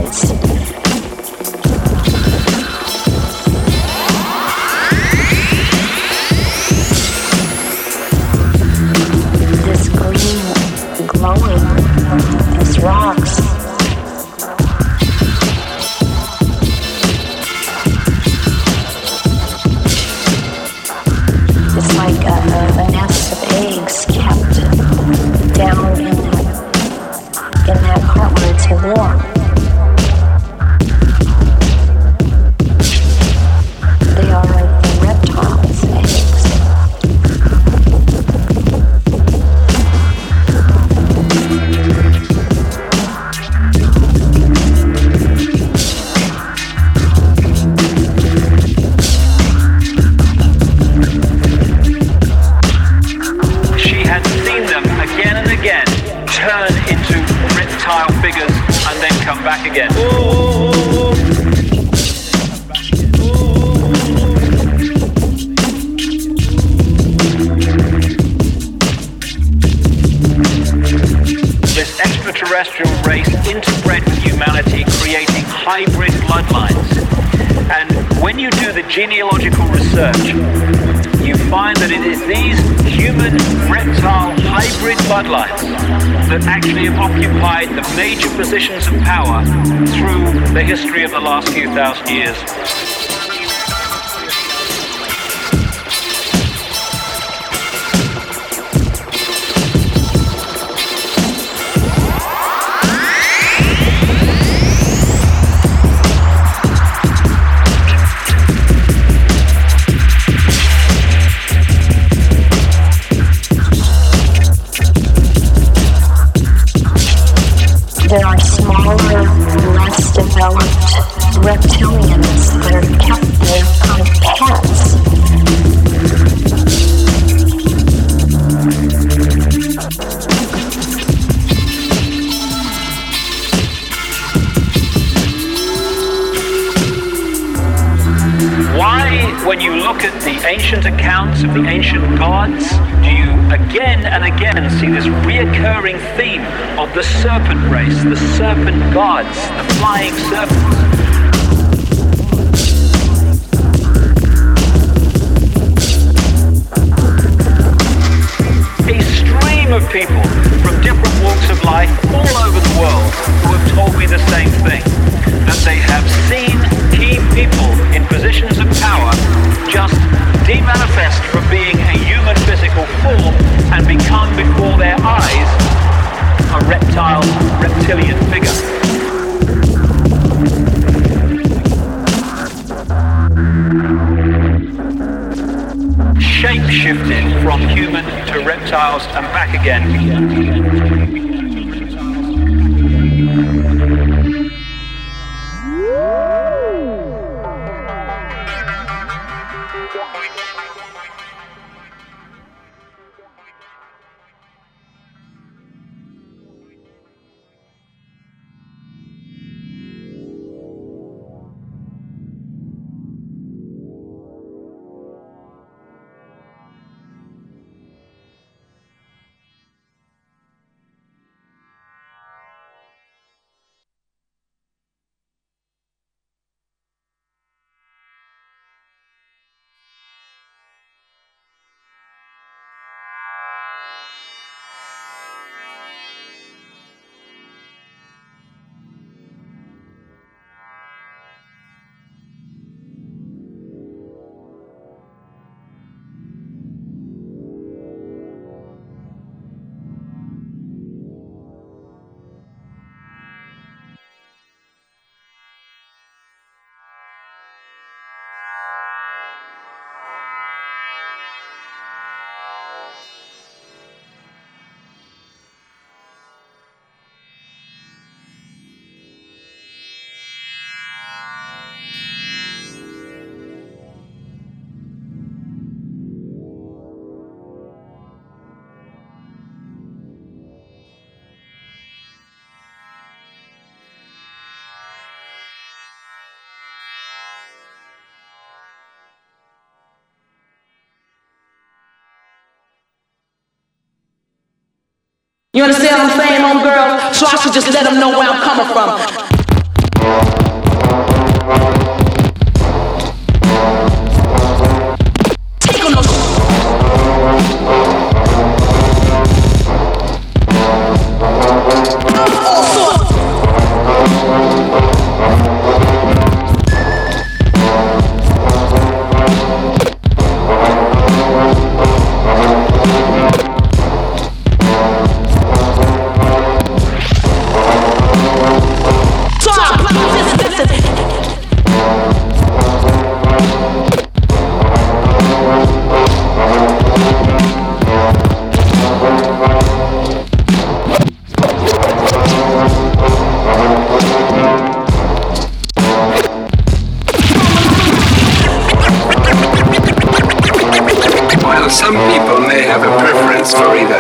planets. This green glowing, these rocks. It's like a nest of eggs kept down in that part where it's warm. They are the reptiles' eggs. She had seen them again and again turn into reptile figures and then come back again. This extraterrestrial race interbred with humanity, creating hybrid bloodlines. And when you do the genealogical research, you find that it is these human reptile hybrid bloodlines that actually have occupied the major positions of power through the history of the last few thousand years. There are smaller, less developed reptilians that are kept there kind of pets. Why, when you look at the ancient accounts of the ancient gods, do you again and again see this reoccurring theme of the serpent race, the serpent gods, the flying serpents? A stream of people from different walks of life all over the world who have told me the same thing, that they have seen key people in positions of power just demanifest from being a human physical form and become before their eyes a reptilian figure. Shape-shifted from human to reptiles and back again. You understand what I'm saying, homegirl? So I should just let them know where I'm coming from.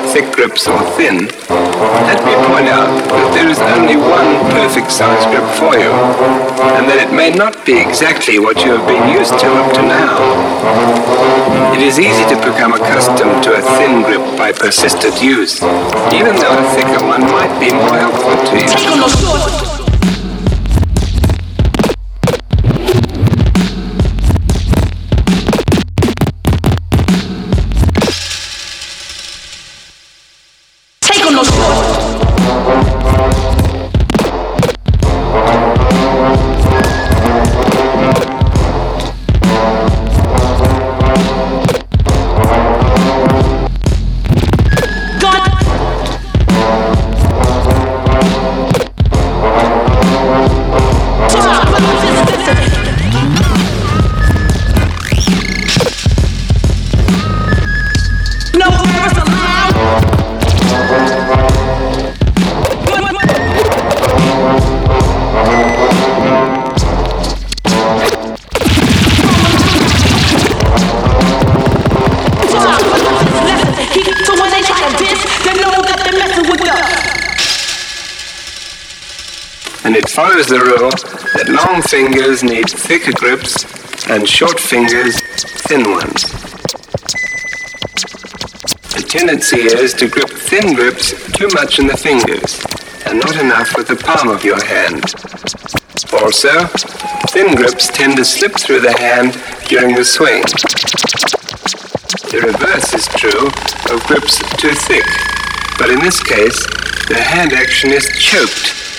thick grips or thin, let me point out that there is only one perfect size grip for you, and that it may not be exactly what you have been used to up to now. It is easy to become accustomed to a thin grip by persistent use, even though a thicker one might be more helpful to you. Take on those shorts. And it follows the rule that long fingers need thicker grips and short fingers thin ones. The tendency is to grip thin grips too much in the fingers and not enough with the palm of your hand. Also, thin grips tend to slip through the hand during the swing. The reverse is true of grips too thick, but in this case, the hand action is choked